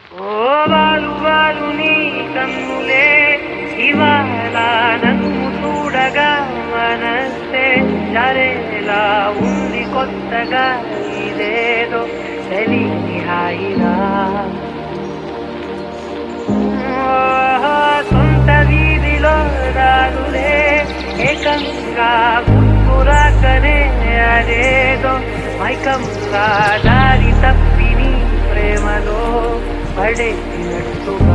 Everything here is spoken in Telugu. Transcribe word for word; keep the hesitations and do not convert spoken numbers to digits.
ఓ వారు వారు నీ కన్నులే ఇవాళ నన్ను చూడగా మనసే జరేలా ఉంది కొత్తగా ఇదేదో తెలియని హాయిగా సొంత వీధిలో రాదులే ఏకంగా గుర్తురాకనే అదేదో మైకంగా దారి తప్పిని ప్రేమలో పడేసినట్టు